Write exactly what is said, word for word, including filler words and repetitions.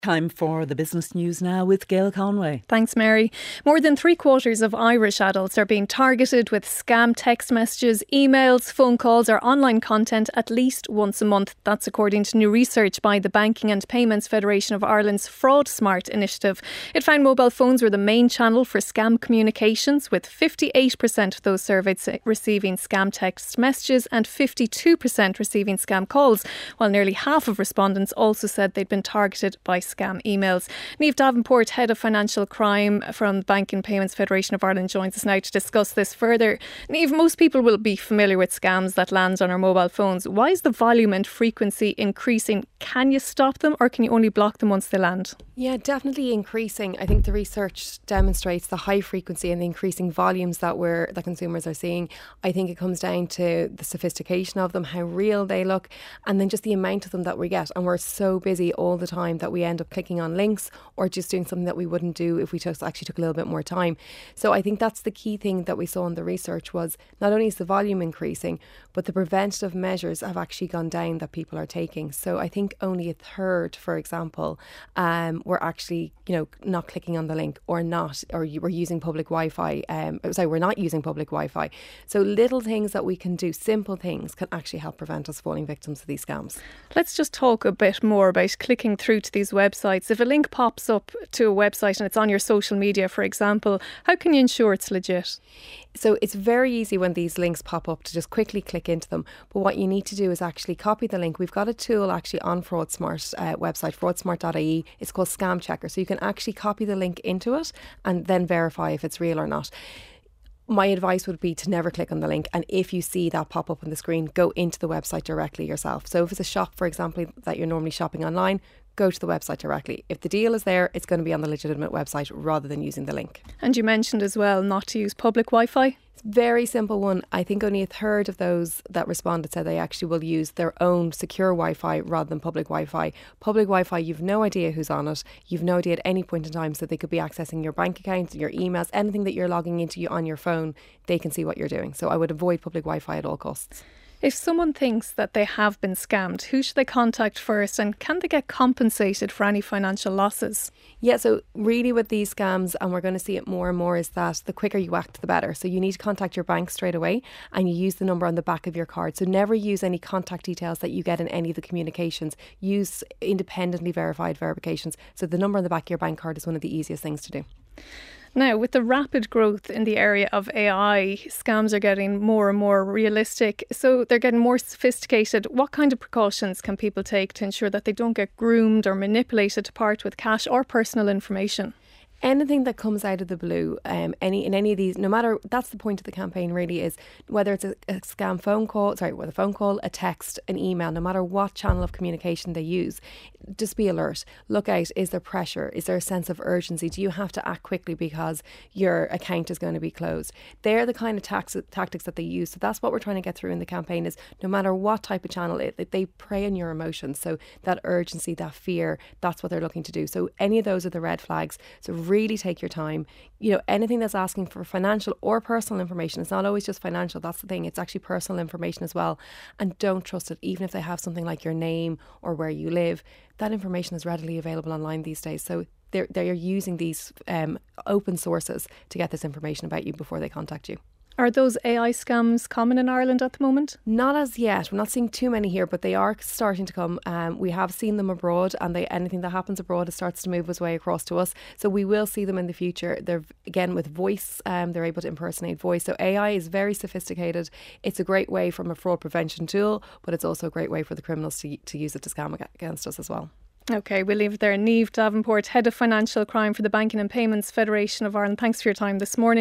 Time for the business news now with Gail Conway. Thanks, Mary. More than three quarters of Irish adults are being targeted with scam text messages, emails, phone calls or online content at least once a month. That's according to new research by the Banking and Payments Federation of Ireland's Fraud Smart initiative. It found mobile phones were the main channel for scam communications, with fifty-eight percent of those surveyed receiving scam text messages and fifty-two percent receiving scam calls, while nearly half of respondents also said they'd been targeted by scam emails. Niamh Davenport, Head of Financial Crime from the Bank and Payments Federation of Ireland, joins us now to discuss this further. Niamh, most people will be familiar with scams that land on our mobile phones. Why is the volume and frequency increasing? Can you stop them, or can you only block them once they land? Yeah, definitely increasing. I think the research demonstrates the high frequency and the increasing volumes that we're that consumers are seeing. I think it comes down to the sophistication of them, how real they look, and then just the amount of them that we get. And we're so busy all the time that we end up clicking on links or just doing something that we wouldn't do if we just actually took a little bit more time. So I think that's the key thing that we saw in the research, was not only is the volume increasing, but the preventative measures have actually gone down that people are taking. So I think only a third, for example, um, were actually, you know, not clicking on the link or not, or you were using public Wi-Fi. Um, sorry, we're not using public Wi-Fi. So little things that we can do, simple things, can actually help prevent us falling victims of these scams. Let's just talk a bit more about clicking through to these websites. If a link pops up to a website and it's on your social media, for example, how can you ensure it's legit? So it's very easy when these links pop up to just quickly click into them. But what you need to do is actually copy the link. We've got a tool actually on FraudSmart uh, website, fraud smart dot I E. It's called Scam Checker. So you can actually copy the link into it and then verify if it's real or not. My advice would be to never click on the link, and if you see that pop up on the screen, go into the website directly yourself. So if it's a shop, for example, that you're normally shopping online, go to the website directly. If the deal is there, it's going to be on the legitimate website rather than using the link. And you mentioned as well not to use public Wi-Fi. Very simple one. I think only a third of those that responded said they actually will use their own secure Wi-Fi rather than public Wi-Fi. Public Wi-Fi, you've no idea who's on it. You've no idea at any point in time, so they could be accessing your bank account, your emails, anything that you're logging into on your phone, they can see what you're doing. So I would avoid public Wi-Fi at all costs. If someone thinks that they have been scammed, who should they contact first, and can they get compensated for any financial losses? Yeah, so really with these scams, and we're going to see it more and more, is that the quicker you act, the better. So you need to contact your bank straight away, and you use the number on the back of your card. So never use any contact details that you get in any of the communications. Use independently verified verifications. So the number on the back of your bank card is one of the easiest things to do. Now, with the rapid growth in the area of A I, scams are getting more and more realistic. So they're getting more sophisticated. What kind of precautions can people take to ensure that they don't get groomed or manipulated to part with cash or personal information? Anything that comes out of the blue, um, any in any of these, no matter, that's the point of the campaign really, is whether it's a, a scam phone call, sorry, with a phone call, a text, an email, no matter what channel of communication they use, just be alert. Look out, is there pressure? Is there a sense of urgency? Do you have to act quickly because your account is going to be closed? They're the kind of tax, tactics that they use. So that's what we're trying to get through in the campaign, is no matter what type of channel, it, they prey on your emotions. So that urgency, that fear, that's what they're looking to do. So any of those are the red flags. So really take your time. You know, anything that's asking for financial or personal information, it's not always just financial, that's the thing, it's actually personal information as well. And don't trust it, even if they have something like your name or where you live. That information is readily available online these days. So they're, they're using these um, open sources to get this information about you before they contact you. Are those A I scams common in Ireland at the moment? Not as yet. We're not seeing too many here, but they are starting to come. Um, we have seen them abroad, and they, anything that happens abroad, it starts to move its way across to us. So we will see them in the future. They're, again, with voice, um, they're able to impersonate voice. So A I is very sophisticated. It's a great way from a fraud prevention tool, but it's also a great way for the criminals to, to use it to scam against us as well. OK, we'll leave it there. Niamh Davenport, Head of Financial Crime for the Banking and Payments Federation of Ireland. Thanks for your time this morning.